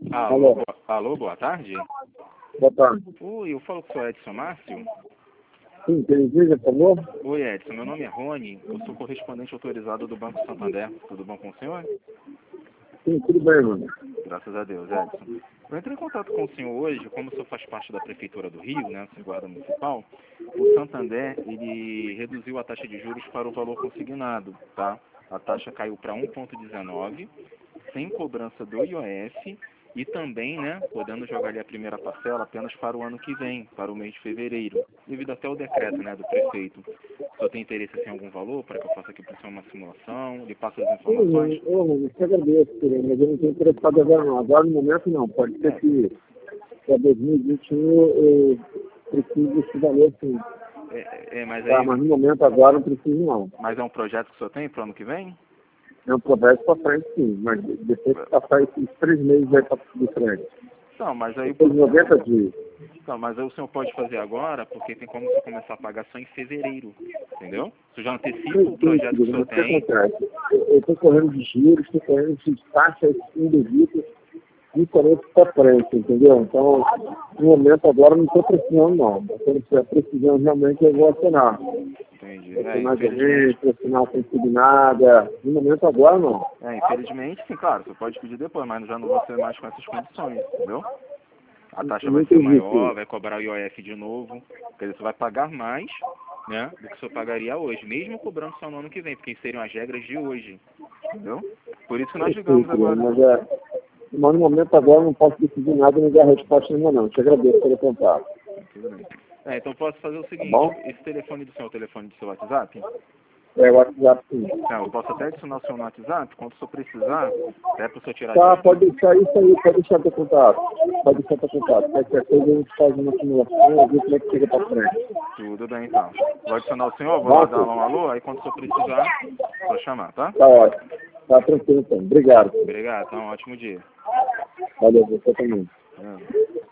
Alô, Alô. alô, boa tarde. Boa tarde. Oi, eu falo com o senhor Edson Márcio. Sim, quem diga, por favor? Oi, Edson, meu nome é Rony, eu sou correspondente autorizado do Banco Santander. Tudo bom com o senhor? Sim, tudo bem, mano. Graças a Deus, Edson. Eu entrei em contato com o senhor hoje, como o senhor faz parte da Prefeitura do Rio, né, ser guarda municipal, o Santander, ele reduziu a taxa de juros para o valor consignado, tá? A taxa caiu para 1,19, sem cobrança do IOF e também, né, podendo jogar ali a primeira parcela apenas para o ano que vem, para o mês de fevereiro, devido até o decreto, né, do prefeito. O senhor tem interesse em algum valor para que eu faça aqui para o senhor uma simulação? Lhe passo as informações? Sim, eu te agradeço, mas eu não estou interessado agora não. Agora no momento não. Pode ser É, que para 2021 eu precise desse valor sim. mas Tá, aí, mas no momento agora não preciso não. mas é um projeto que o senhor tem para o ano que vem? É um progresso para frente sim, mas depois que passar esses 3 meses vai para de frente. Não, mas aí, Depois de 90 dias. não, mas aí o senhor pode fazer agora, porque tem como você começar a pagar só em fevereiro, entendeu? Você já antecipa o Sim, sim, projeto que o querido, senhor mas o que tem. acontece? Eu estou correndo de giros, estou correndo de taxas indevidas diferente para frente, entendeu? Então, no momento agora não estou precisando não. Se eu estiver precisando realmente eu vou assinar. Entendi. Assinar de urgência, assinar sem pedir nada. No momento agora não. Infelizmente, sim, claro, você pode pedir depois, mas já não vou ser mais com essas condições, entendeu? A taxa Eu não vai ser entendi, maior, filho. vai cobrar o IOF de novo, quer dizer, você vai pagar mais, né, do que o senhor pagaria hoje, mesmo cobrando só no ano que vem, porque seriam as regras de hoje, entendeu? Por isso que nós Eu sei, ligamos querido, agora. mas no momento agora não posso decidir nada nem dar resposta nenhuma não. Te agradeço pelo contato. Tudo bem. Então posso fazer o Tá seguinte, bom? esse telefone do senhor é o telefone do seu WhatsApp? É o WhatsApp sim. Não, eu posso até adicionar o seu no WhatsApp, quando o senhor precisar, até para o senhor tirar Tá, dúvida. pode deixar isso aí, pode deixar teu contato. Pode deixar teu contato. Qualquer coisa a gente faz uma simulação, ver como é que chega pra frente. Tudo bem, então. Vou adicionar o senhor, vou lá Bom, dar filho? um alô, aí quando o senhor precisar, só chamar, tá? Tá ótimo. Tá tranquilo então. Obrigado. Obrigado, então, um ótimo dia. Valeu, você também. É.